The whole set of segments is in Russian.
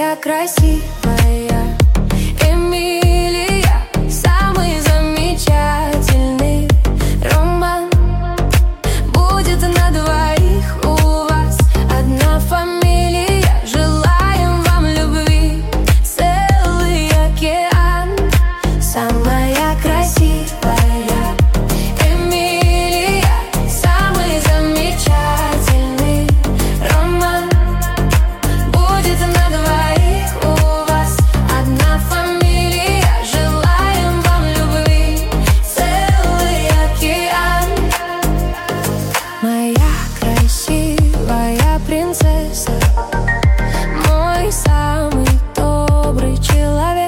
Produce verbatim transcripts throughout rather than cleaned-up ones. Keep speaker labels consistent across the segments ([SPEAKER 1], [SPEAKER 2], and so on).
[SPEAKER 1] Самая красивая Эмилия, самый замечательный роман будет на двоих у вас. Одна фамилия, желаем вам любви, целый океан. Самая красивая Эмилия, самый замечательный роман будет на двоих у вас. Одна фамилия, желаем вам любви, целый океан. Моя красивая принцесса, мой самый добрый человек.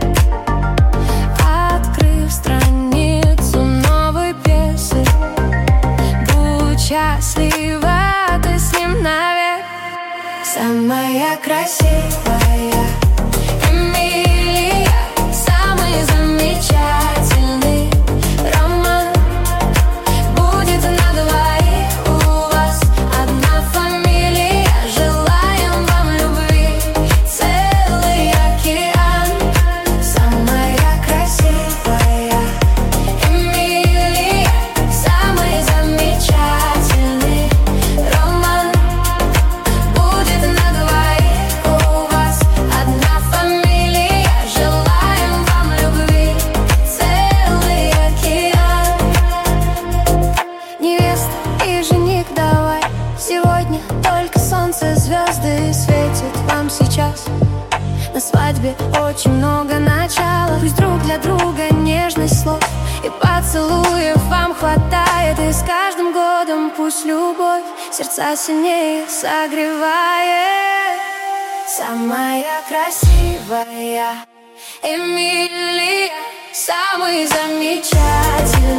[SPEAKER 1] Открыв страницу новой пьесы, будь счастлива ты с ним навек. Самая красивая Эмилия, самый замечательный роман будет на двоих у вас. Одна фамилия, желаем вам любви, целый океан. Самая красивая Эмилия, самый замечательный роман будет на двоих у вас. Одна фамилия, желаем вам любви, целый океан. Невеста и жених, давай сегодня только солнце, звезды светят вам сейчас. На свадьбе очень много начала, пусть друг для друга нежность слов и поцелуев вам хватает. И с каждым годом пусть любовь сердца сильнее согревает. Самая красивая Эмилия, самый замечательный